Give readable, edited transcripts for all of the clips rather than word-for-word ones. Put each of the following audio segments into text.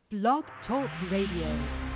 Blog Talk Radio.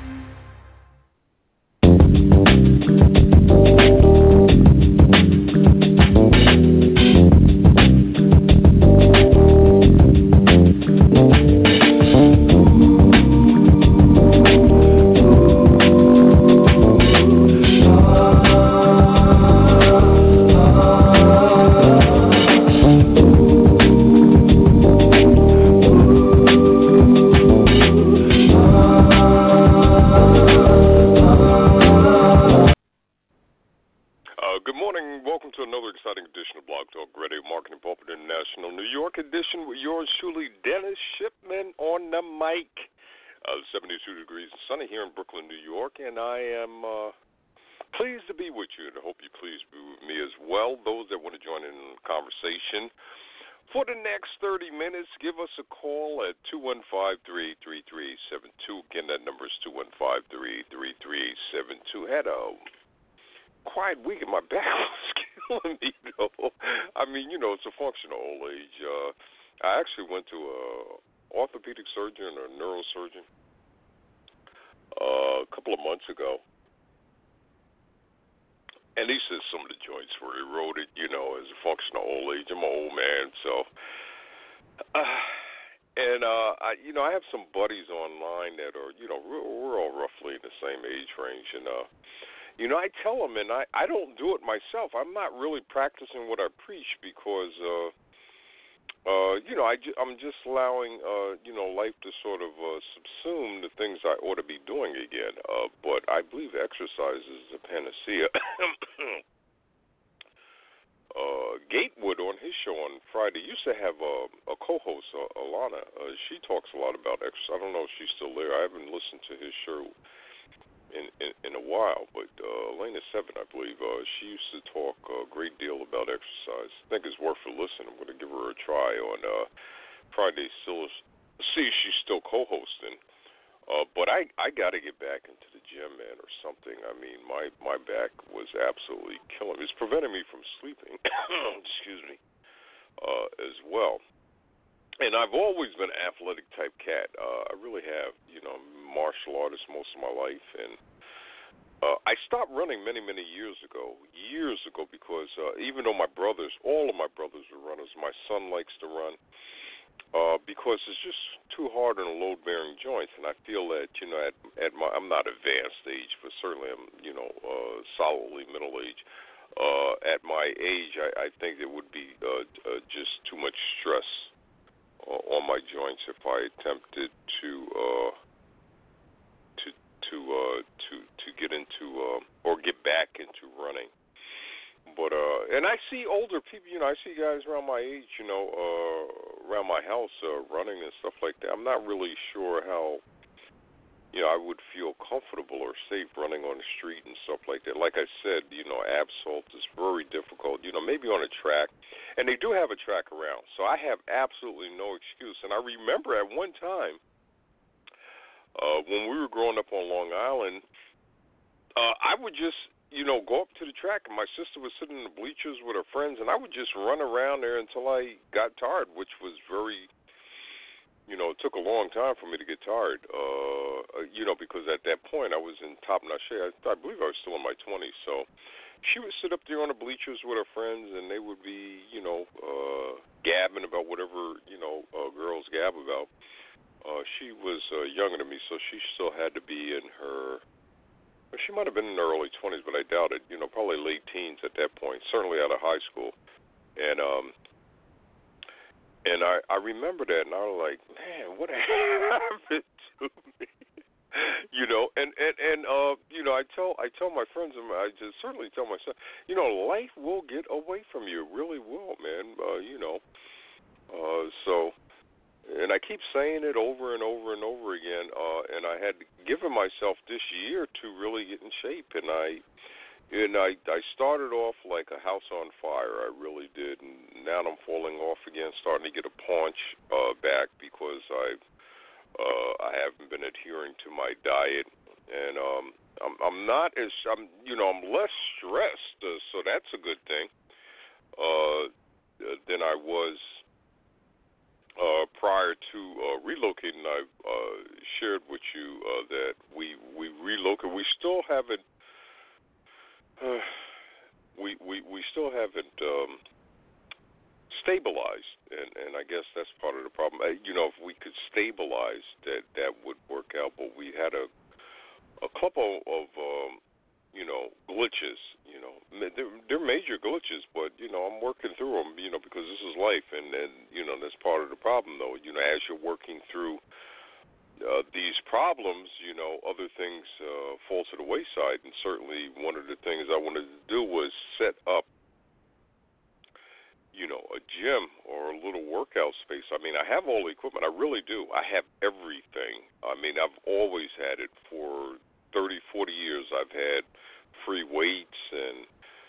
Good morning. Welcome to another exciting edition of Blog Talk Radio Marketing Pulpit International New York edition with yours truly, Dennis Shipman on the mic. 72 degrees and sunny here in Brooklyn, New York, and I am pleased to be with you, and I hope you're pleased to be with me as well. Those that want to join in the conversation for the next 30 minutes, give us a call at 215-333-72. Again, that number is 215-333-72. Had a quiet week and my back was killing me, though. I mean, it's a function of old age. I actually went to a orthopedic surgeon or neurosurgeon a couple of months ago, and he said some of the joints were eroded, as a function of old age. I'm an old man, so. I have some buddies online that are, we're all roughly in the same age range, and I tell them, and I don't do it myself. I'm not really practicing what I preach because, I'm just allowing, life to sort of subsume the things I ought to be doing again. But I believe exercise is the panacea. Gatewood on his show on Friday used to have a co-host, Alana. She talks a lot about exercise. I don't know if she's still there. I haven't listened to his show in a while, but Elena Seven, I believe, she used to talk a great deal about exercise. I think it's worth a listen. I'm going to give her a try on Friday. Still, see if she's still co-hosting. But I got to get back into the gym, man, or something. I mean, my back was absolutely killing me. It's preventing me from sleeping. Excuse me. As well. And I've always been an athletic type cat. I really have. Martial artist most of my life, and I stopped running many, many years ago, because even though all of my brothers were runners, my son likes to run because it's just too hard on the load-bearing joints, and I feel that, I'm not advanced age, but certainly I'm, solidly middle age. At my age, I think it would be just too much stress on my joints if I attempted to get into or get back into running. But and I see older people, I see guys around my age, around my house running and stuff like that. I'm not really sure how I would feel comfortable or safe running on the street and stuff like that. Like I said, asphalt is very difficult, maybe on a track. And they do have a track around, so I have absolutely no excuse. And I remember at one time when we were growing up on Long Island, I would just, go up to the track, and my sister was sitting in the bleachers with her friends, and I would just run around there until I got tired, which was very, it took a long time for me to get tired, because at that point I was in top-notch shape. I believe I was still in my 20s, so she would sit up there on the bleachers with her friends, and they would be, gabbing about whatever, girls gab about. She was younger than me, so she still had to be in her, she might have been in her early 20s, but I doubt it, probably late teens at that point, certainly out of high school. And I remember that, and I was like, man, what happened to me? I tell my friends, and I just certainly tell myself, life will get away from you. It really will, man. And I keep saying it over and over and over again, and I had given myself this year to really get in shape, and I started off like a house on fire. I really did, and now I'm falling off again, starting to get a paunch back because I haven't been adhering to my diet, and I'm less stressed, so that's a good thing than I was prior to relocating, I shared with you that we relocated. We still haven't. We still haven't stabilized, and I guess that's part of the problem. If we could stabilize, that would work out. But we had a couple of glitches. They're major glitches, but I'm working through them. Because this is life, and that's part of the problem, though. As you're working through these problems, other things fall to the wayside. And certainly, one of the things I wanted to do was set up, a gym or a little workout space. I mean, I have all the equipment. I really do. I have everything. I mean, I've always had it for 30, 40 years. I've had free weights and,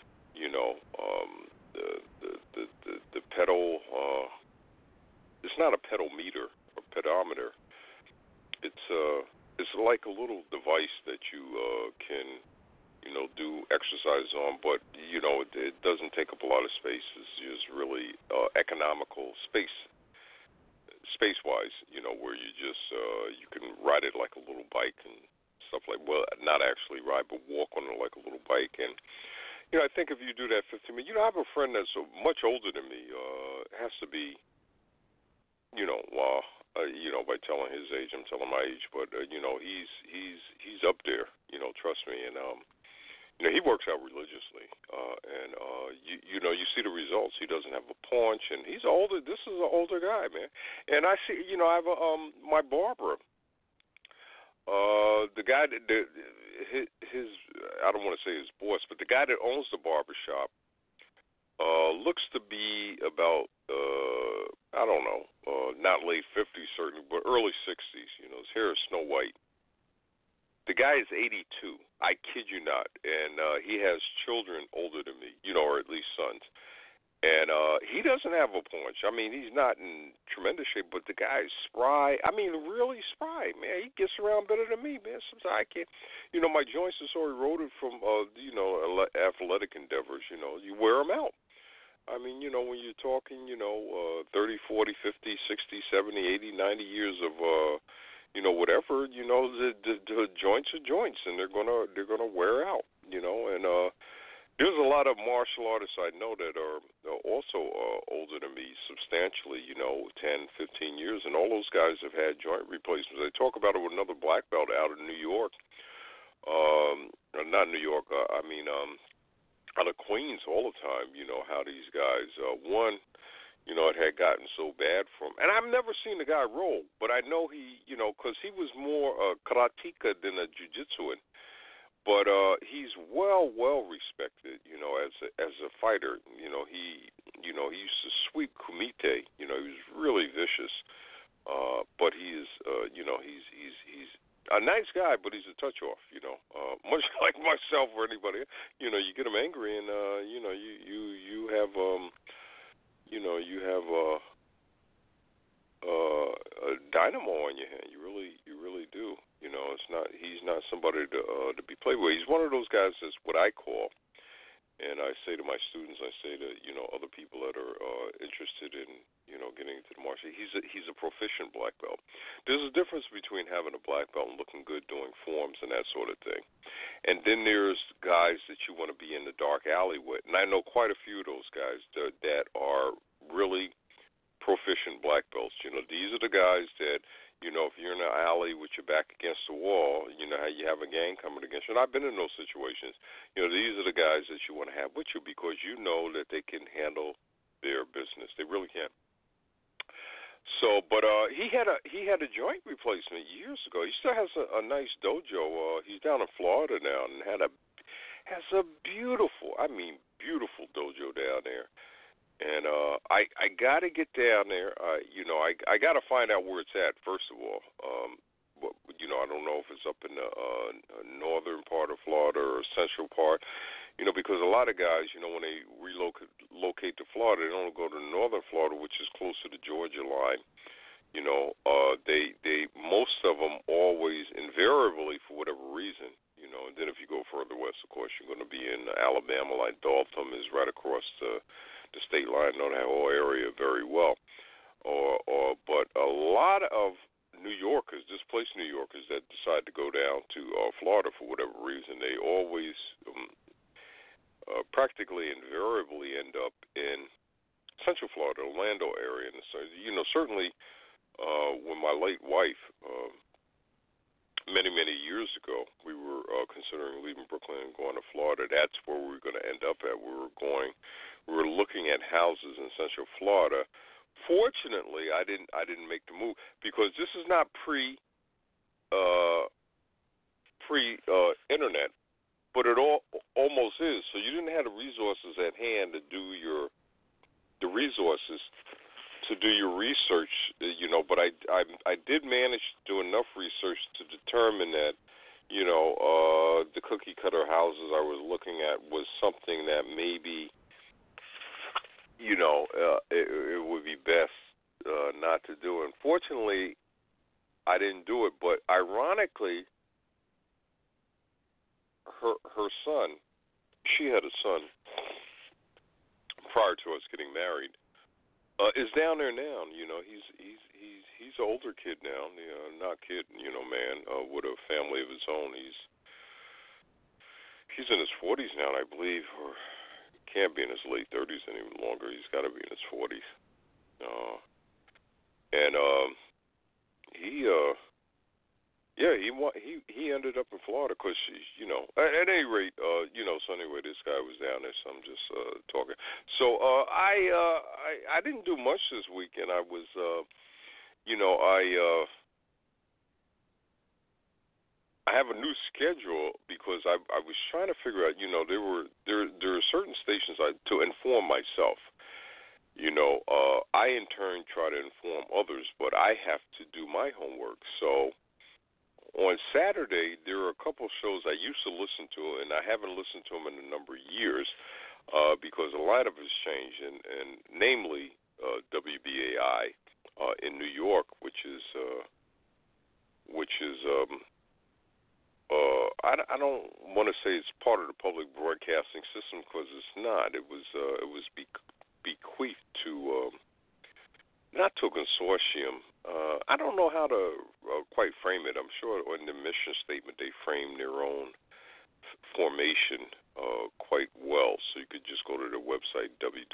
the pedal. It's not a pedal meter or pedometer. It's like a little device that you can do exercise on, but it doesn't take up a lot of space. It's just really economical space-wise. Where you just you can ride it like a little bike and stuff like. Well, not actually ride, but walk on it like a little bike. And I think if you do that 15 minutes, I have a friend that's much older than me. Has to be, by telling his age, I'm telling my age, but he's up there. Trust me, and he works out religiously, and you see the results. He doesn't have a paunch, and he's older. This is an older guy, man. And I see, I have my barber. The guy that his I don't want to say his boss, but the guy that owns the barber shop looks to be about I don't know, not late 50s certainly, but early 60s. His hair is snow white. The guy is 82. I kid you not, and he has children older than me, or at least sons. And he doesn't have a paunch. I mean, he's not in tremendous shape, but the guy's spry. I mean, really spry, man. He gets around better than me, man. Sometimes I can't. My joints are so eroded from, athletic endeavors. You wear them out. I mean, when you're talking, 30, 40, 50, 60, 70, 80, 90 years of, whatever, the joints are joints, and they're gonna wear out, and there's a lot of martial artists I know that are also older than me substantially, 10, 15 years, and all those guys have had joint replacements. They talk about it with another black belt out of New York, not New York, out of Queens all the time, how these guys, one, it had gotten so bad for him. And I've never seen the guy roll, but I know he, because he was more karateka than a jiu-jitsuan. But he's well respected, as a fighter. He used to sweep kumite. He was really vicious. But he is, he's a nice guy, but he's a touch off. Much like myself or anybody. You get him angry, and you have you have a dynamo on your hand. You really do. He's not somebody to be played with. He's one of those guys that's what I call, and I say to my students, I say to other people that are interested in getting into the martial. He's a proficient black belt. There's a difference between having a black belt and looking good doing forms and that sort of thing, and then there's guys that you want to be in the dark alley with, and I know quite a few of those guys that are really proficient black belts. These are the guys that, if you're in an alley with your back against the wall, how you have a gang coming against you. And I've been in those situations. These are the guys that you want to have with you because you know that they can handle their business. They really can. So, but he had a joint replacement years ago. He still has a nice dojo. He's down in Florida now and has a beautiful dojo down there. And I got to get down there. I got to find out where it's at, first of all. I don't know if it's up in the northern part of Florida or central part, because a lot of guys, when they relocate to Florida, they don't go to northern Florida, which is close to the Georgia line. They most of them always, invariably, for whatever reason, and then if you go further west, of course, you're going to be in Alabama, like Dalton is right across the state line. I know that whole area very well. Yorkers, displaced New Yorkers that decide to go down to Florida for whatever reason, they always practically invariably end up in Central Florida, Orlando area. And so, certainly when my late wife, many, many years ago, we were considering leaving Brooklyn and going to Florida. That's where we were going to end up at. We were looking at houses in Central Florida. Fortunately, I didn't make the move because this is not pre internet, but it almost is. So you didn't have the resources at hand to do your research, But I did manage to do enough research to determine that, the cookie cutter houses I was looking at was something that maybe, it would be best not to do. Unfortunately, I didn't do it. But ironically, her son, she had a son prior to us getting married. Is down there now. He's an older kid now. Not kid, man, with a family of his own. He's in his 40s now, I believe, or can't be in his late 30s any longer. He's got to be in his 40s. He ended up in Florida because at any rate, so anyway, this guy was down there, so I'm just talking. So I didn't do much this weekend. I was, I have a new schedule because I was trying to figure out, there are certain stations to inform myself. I in turn try to inform others, but I have to do my homework. So on Saturday, there are a couple shows I used to listen to, and I haven't listened to them in a number of years because a lot of it has changed, and namely WBAI in New York, which is I don't want to say it's part of the public broadcasting system because it's not. It was bequeathed to not to a consortium. I don't know how to quite frame it. I'm sure in the mission statement they frame their own formation quite well. So you could just go to their website,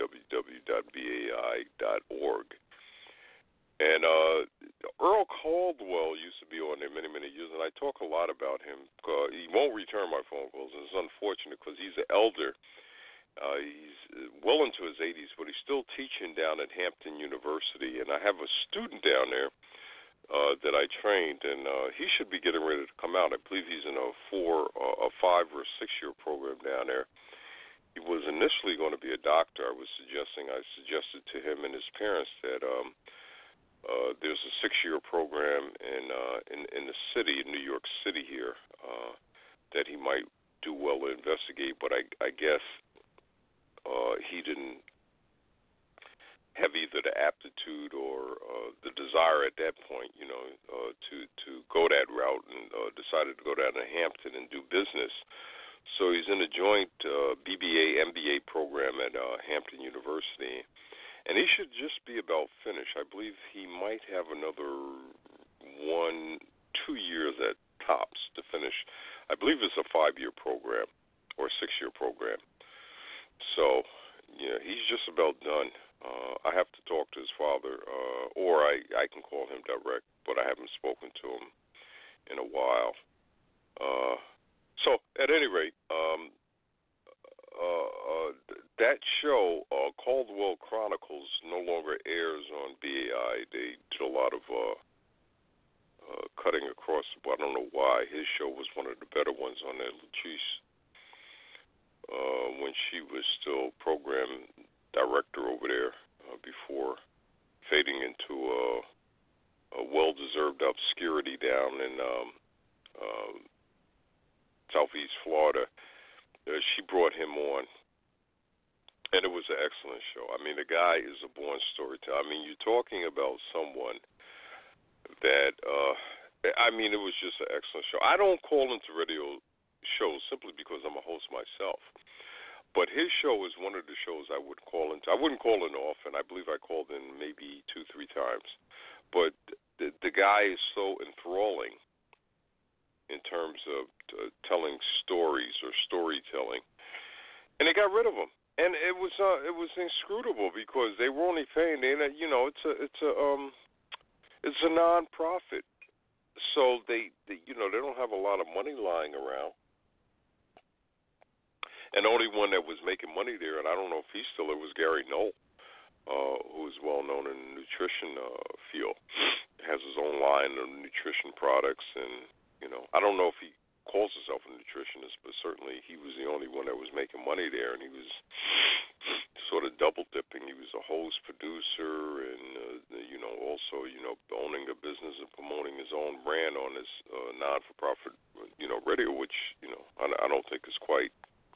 www.bai.org. And Earl Caldwell used to be on there many, many years, and I talk a lot about him. He won't return my phone calls, and it's unfortunate because he's an elder. He's well into his 80s, but he's still teaching down at Hampton University. And I have a student down there that I trained, and he should be getting ready to come out. I believe he's in a 5 or 6 year program down there. He was initially going to be a doctor. I suggested to him and his parents that there's a 6 year program in the city, in New York City here, that he might do well to investigate. But I guess he didn't have either the aptitude or the desire at that point, to go that route, and decided to go down to Hampton and do business. So he's in a joint BBA MBA program at Hampton University, and he should just be about finished. I believe he might have another 1-2 years at tops to finish. I believe it's a 5-year program or a 6-year program. So, he's just about done. I have to talk to his father, or I can call him direct, but I haven't spoken to him in a while. So, at any rate, that show, Caldwell Chronicles, no longer airs on BAI. They did a lot of cutting across the board. I don't know why. His show was one of the better ones on there. Latrice, when she was still program director over there before fading into a well-deserved obscurity down in Southeast Florida. She brought him on, and it was an excellent show. I mean, the guy is a born storyteller. I mean, you're talking about someone that, it was just an excellent show. I don't call into radio shows simply because I'm a host myself. But his show is one of the shows I would call into. I wouldn't call in often. I believe I called in maybe 2-3 times. But the guy is so enthralling in terms of telling stories or storytelling, and they got rid of him. And it was inscrutable because they were only paying. It's a non-profit, so they don't have a lot of money lying around. And the only one that was making money there, and I don't know if he's still there, was Gary Knoll, who is well known in the nutrition field. Has his own line of nutrition products, and I don't know if he calls himself a nutritionist, but certainly he was the only one that was making money there, and he was sort of double dipping. He was a host, producer, and also owning a business and promoting his own brand on this non-for-profit radio, which I don't think is quite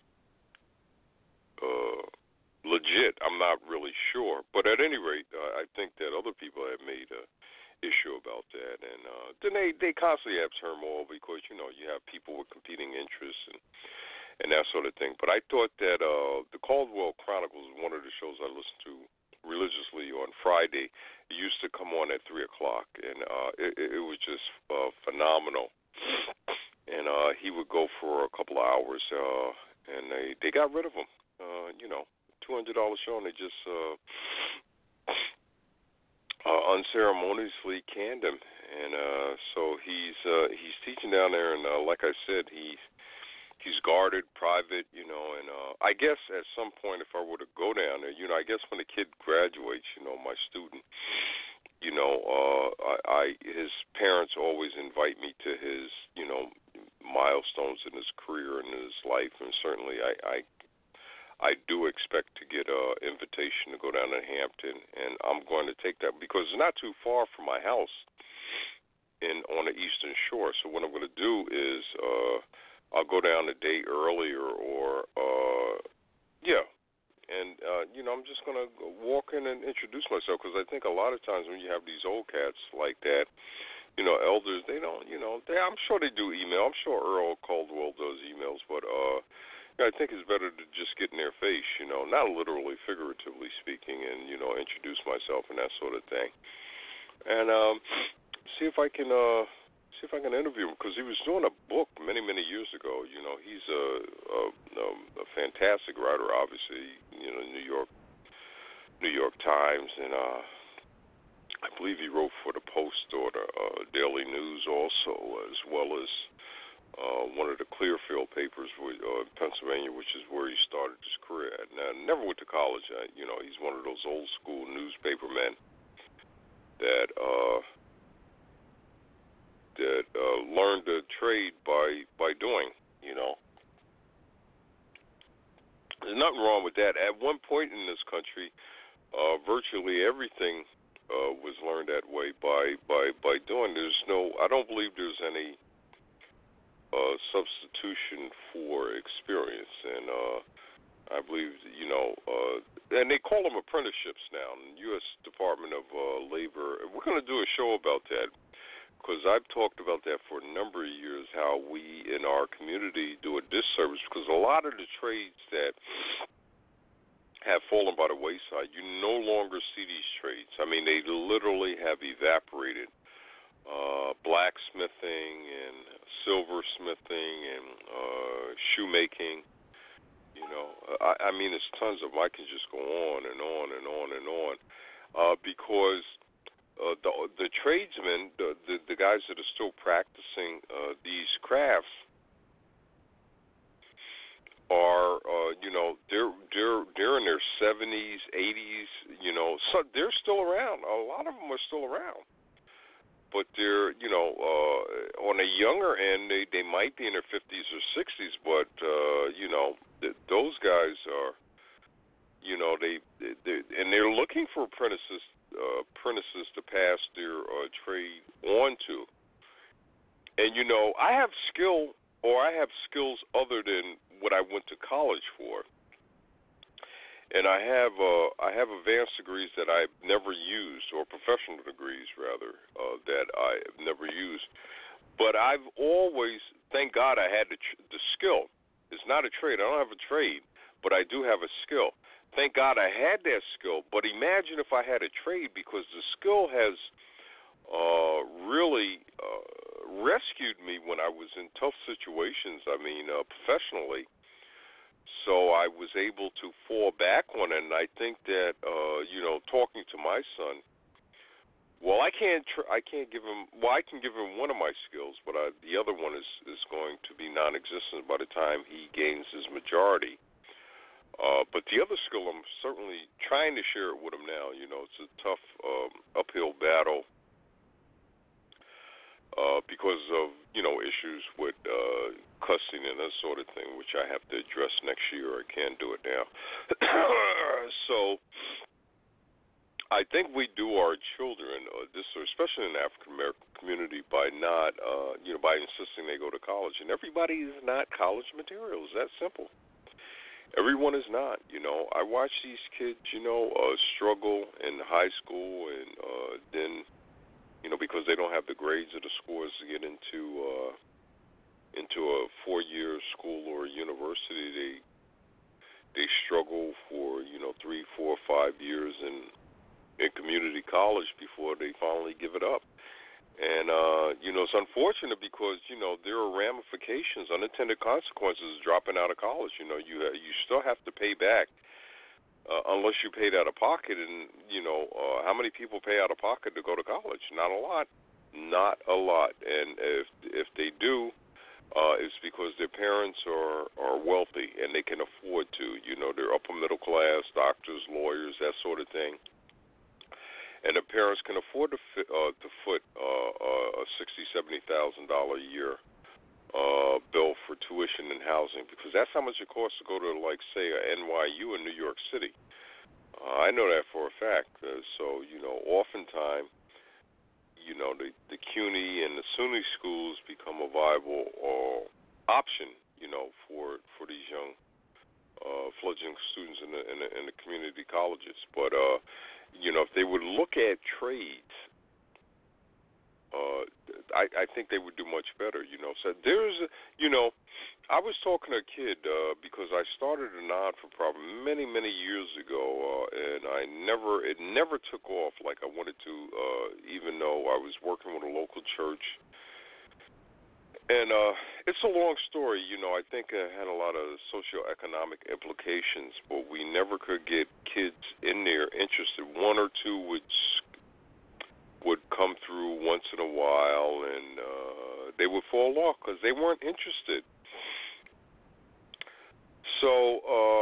legit. I'm not really sure, but at any rate, I think that other people have made a issue about that, and then they constantly have turmoil because you have people with competing interests and that sort of thing. But I thought that the Caldwell Chronicles is one of the shows I listen to religiously on Friday. It used to come on at 3:00, and it was just phenomenal. And he would go for a couple of hours, and they got rid of him. $200 show, and they just unceremoniously canned him. And so he's teaching down there, and like I said, he's guarded, private, and I guess at some point if I were to go down there, I guess when the kid graduates, my student, his parents always invite me to his, milestones in his career and his life, and certainly I do expect to get an invitation to go down to Hampton, and I'm going to take that because it's not too far from my house on the Eastern Shore. So what I'm going to do is I'll go down a day earlier, or and I'm just going to walk in and introduce myself, because I think a lot of times when you have these old cats like that, elders, they don't, I'm sure they do email. I'm sure Earl Caldwell does emails, but I think it's better to just get in their face, not literally, figuratively speaking, and introduce myself and that sort of thing, and see if I can interview him, because he was doing a book many years ago. He's a fantastic writer, obviously. New York Times, and I believe he wrote for the Post or the Daily News also, as well as one of the Clearfield papers in Pennsylvania, which is where he started his career. Now, never went to college. He's one of those old school newspaper men that learned the trade by doing. There's nothing wrong with that. At one point in this country, virtually everything was learned that way by doing. I don't believe there's any substitution for experience, and I believe and they call them apprenticeships now in the U.S. Department of Labor. We're going to do a show about that, because I've talked about that for a number of years, how we in our community do a disservice, because a lot of the trades that have fallen by the wayside, you no longer see these trades. I mean, they literally have evaporated. Blacksmithing and silversmithing and shoemaking. I mean, it's tons of them. I can just go on and on and on and on, because the tradesmen, the guys that are still practicing these crafts, are they're in their 70s, 80s. So they're still around. A lot of them are still around. But they're, on a younger end, they might be in their 50s or 60s, but, those guys are, they're looking for apprentices to pass their trade on to. And, I have skills other than what I went to college for. And I have advanced degrees that I've never used, or professional degrees rather, that I've never used. But I've always, thank God, I had the skill. It's not a trade. I don't have a trade, but I do have a skill. Thank God I had that skill. But imagine if I had a trade, because the skill has really rescued me when I was in tough situations. I mean, professionally. So I was able to fall back on it, and I think that talking to my son. Well, I can't give him. Well, I can give him one of my skills, but the other one is going to be non-existent by the time he gains his majority. But the other skill, I'm certainly trying to share it with him now. It's a tough uphill battle because of issues with cussing and that sort of thing, which I have to address next year. I can't do it now. So I think we do our children especially in the African American community, by not by insisting they go to college. And everybody is not college material. It's that simple. Everyone is not. I watch these kids struggle in high school, and then because they don't have the grades or the scores to get into a 4-year school or a university, they struggle for 3, 4, 5 years in community college before they finally give it up. And it's unfortunate because there are ramifications, unintended consequences of dropping out of college. You still have to pay back unless you paid out of pocket. And how many people pay out of pocket to go to college? Not a lot. Not a lot. And if they do, it's because their parents are wealthy and they can afford to. They're upper middle class, doctors, lawyers, that sort of thing. And the parents can afford to foot a $60,000-$70,000 a year bill for tuition and housing, because that's how much it costs to go to, like, say, a NYU in New York City. I know that for a fact. So oftentimes, the CUNY and the SUNY schools become a viable option, for these young fledgling students in the community colleges. But if they would look at trades, I think they would do much better. So there's, I was talking to a kid because I started a non-for-profit many, many years ago, and it never took off like I wanted to, even though I was working with a local church. And it's a long story. I think it had a lot of socioeconomic implications, but we never could get kids in there interested. One or two would come through once in a while, and they would fall off because they weren't interested. So,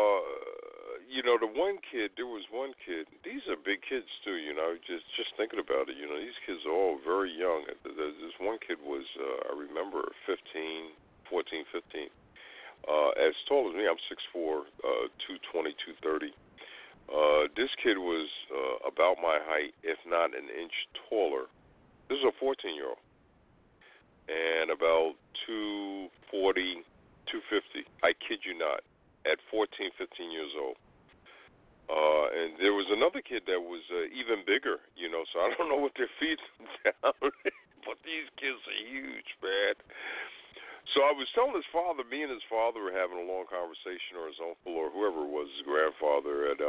there was one kid. These are big kids too. Just thinking about it. These kids are all very young. This one kid was, I remember, 14, 15. As tall as me. I'm 6'4", 220, 230. This kid was about my height, if not an inch taller. This is a 14-year-old. And about 240, 250. I kid you not. At 14, 15 years old. And there was another kid that was even bigger, so I don't know what their feet down. But these kids are huge, man. So I was telling his father, me and his father were having a long conversation, or his uncle, or whoever it was, his grandfather, and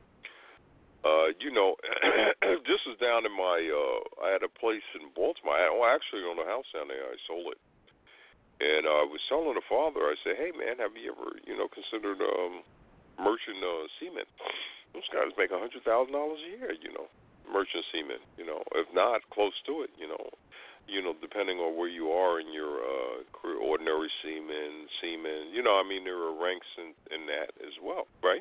this is down in I had a place in Baltimore. I actually own a house down there. I sold it. And I was telling the father, I said, hey, man, have you ever, considered merchant seamen? Those guys make $100,000 a year, merchant seamen, if not close to it, depending on where you are in your career, ordinary seamen, there are ranks in that as well, right?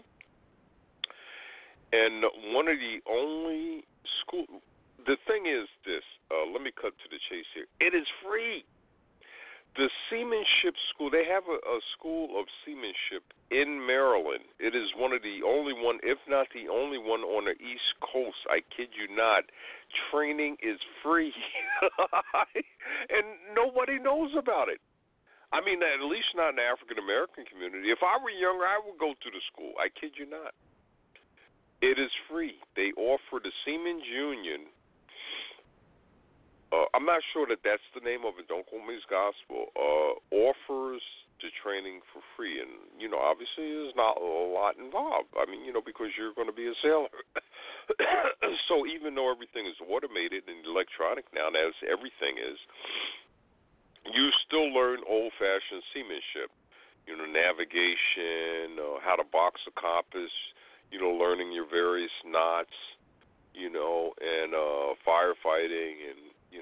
And one of the only the thing is this, let me cut to the chase here. It is free. The seamanship school, they have a school of seamanship in Maryland. It is one of the only one, if not the only one on the East Coast. I kid you not. Training is free. And nobody knows about it. I mean, at least not in the African-American community. If I were younger, I would go to the school. I kid you not. It is free. They offer the Seamen's Union I'm not sure that that's the name of it. Don't quote me as gospel. Offers the training for free, and obviously there's not a lot involved. I mean, because you're going to be a sailor. So even though everything is automated and electronic now, as everything is, you still learn old-fashioned seamanship. Navigation, how to box a compass. Learning your various knots. And firefighting, and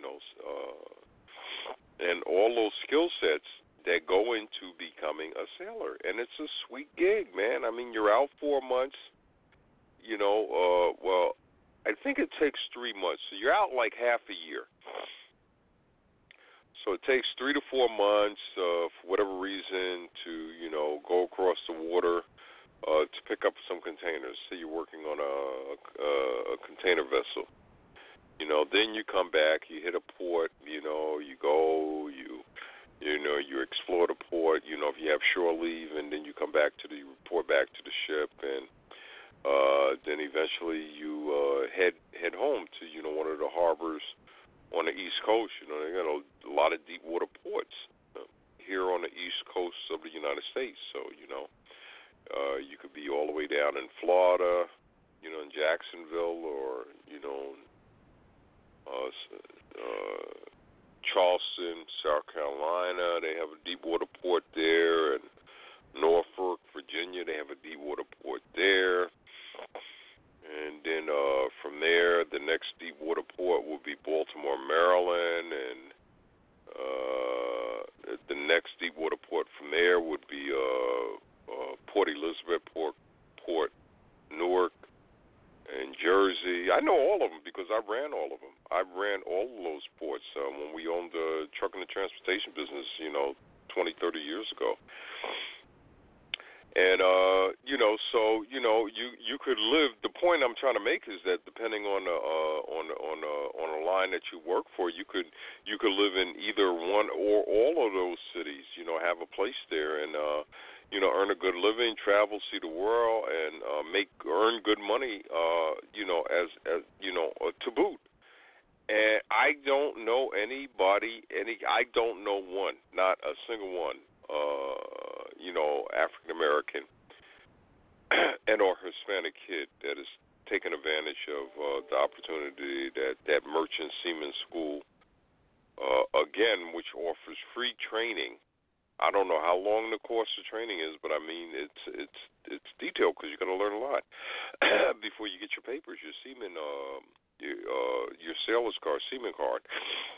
and all those skill sets that go into becoming a sailor. And it's a sweet gig, man. I mean, you're out 4 months. Well, I think it takes 3 months. So you're out like half a year. So it takes 3 to 4 months, for whatever reason, to go across the water. To pick up some containers. Say you're working on a container vessel. Then you come back, you hit a port, you go, you explore the port, if you have shore leave, and then you come back report back to the ship, and then eventually you head home to, one of the harbors on the East Coast. They got a lot of deep water ports here on the East Coast of the United States, so, you could be all the way down in Florida, in Jacksonville, or, Charleston, South Carolina. They have a deep water port there. And Norfolk, Virginia, they have a deep water port there. And then from there, the next deep water port will be Baltimore, Maryland. And the next deep water port from there would be Port Elizabeth, Port Newark, and Jersey. I know all of them because I ran all of them. I ran all of those ports when we owned the trucking and transportation business, 20, 30 years ago. And, so, you could live. The point I'm trying to make is that depending on a line that you work for, you could live in either one or all of those cities, have a place there, and, earn a good living, travel, see the world, and earn good money, as to boot. And I don't know I don't know one, not a single one, African American and or Hispanic kid that is taking advantage of the opportunity that Merchant Seaman School, again, which offers free training. I don't know how long the course of training is, but I mean it's detailed because you're going to learn a lot before you get your papers, your seaman, your sailor's card, seaman card,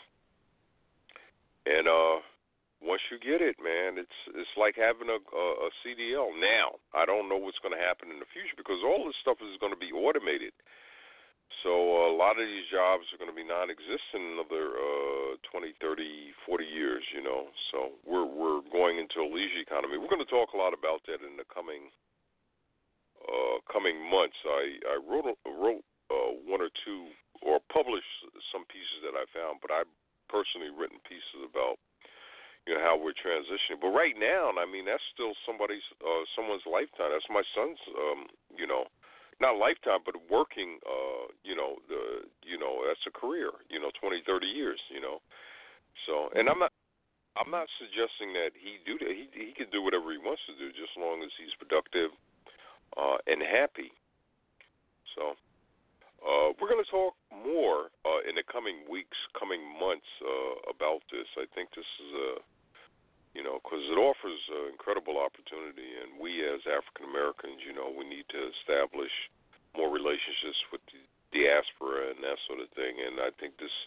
and once you get it, man, it's like having a CDL. Now, I don't know what's going to happen in the future because all this stuff is going to be automated. So a lot of these jobs are going to be non-existent in another 20, 30, 40 years, So we're going into a leisure economy. We're going to talk a lot about that in the coming months. I wrote one or two or published some pieces that I found, but I've personally written pieces about how we're transitioning. But right now, I mean, that's still someone's lifetime. That's my son's, not lifetime, but working, that's a career, 20, 30 years, So, and I'm not suggesting that he do that. He can do whatever he wants to do, just as long as he's productive and happy. So, we're going to talk more in the coming weeks, coming months about this. I think this is because it offers an incredible opportunity, and we as African Americans, we need to establish more relationships with the diaspora and that sort of thing. And I think this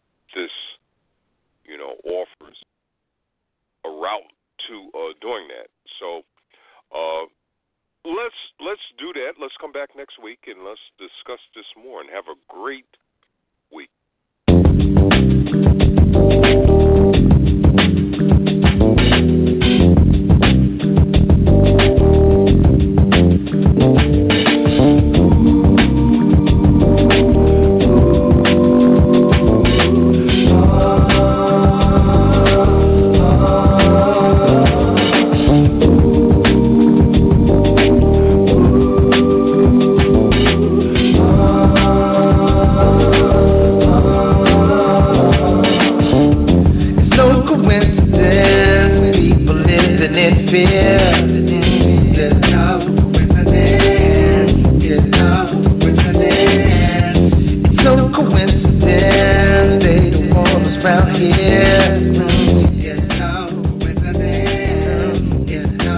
offers a route to doing that. So let's do that. Let's come back next week and let's discuss this more. And have a great week. coincidence. People living in fear. There's no coincidence. There's no coincidence. It's no coincidence. They don't want us round here. There's no coincidence. There's no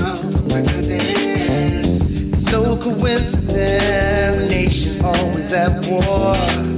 coincidence. It's no coincidence. Nations always at war.